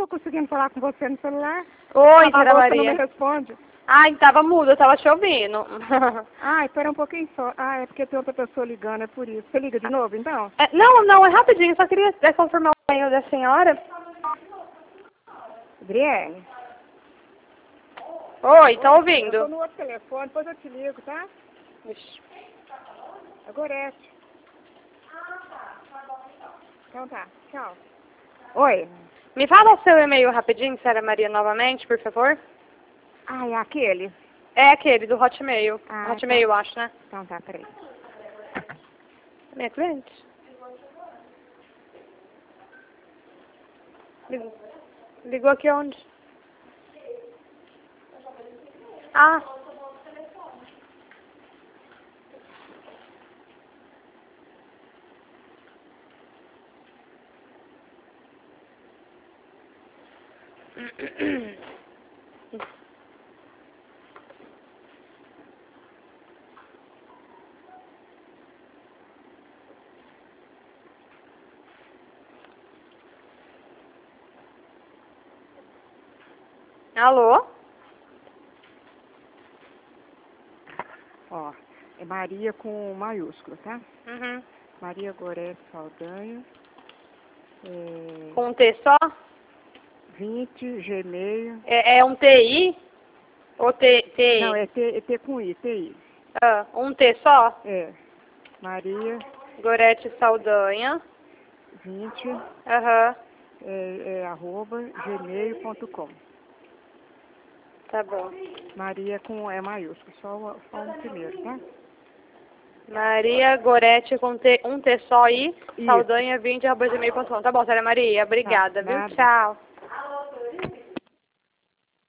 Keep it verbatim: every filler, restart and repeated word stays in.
tô conseguindo falar com você no celular. Oi, Tava Sara você não me Maria. responde. Ai, tava mudo, tava chovendo. Ah, espera um pouquinho só. Ah, é porque tem outra pessoa ligando, é por isso. Você liga de novo, então? É, não, não, é rapidinho, só queria é, confirmar o e-mail da senhora. Adriane? Oi, tá Eu tô ouvindo? no outro telefone, depois eu te ligo, tá? Ixi. É Gorete. Então tá, tchau. Oi. Me fala o seu e-mail rapidinho, Sara Maria, novamente, por favor. Ah, é aquele? É aquele do Hotmail. Ah, Hotmail, eu acho, né? Então tá, peraí. Minha cliente. Ligou, ligou aqui onde? Ah. Alô? Ó, é Maria com maiúsculo, tá? Uhum. Maria Gorete Saldanha. É, Com um T só? vinte, Gmail. É, é um T I? Ou T, T I? Não, é T, é T com I, T I. Ah, um T só? É. Maria Gorete Saldanha. vinte Aham. é, é arroba gmail ponto com. Tá bom. Maria com é maiúsculo, só, o- só um primeiro, tá? Maria Gorete com T, um T só I, Isso. Saldanha vinte arroba gmail ponto com. Tá bom, Sara Maria. Tá, Obrigada, viu? nada. Tchau.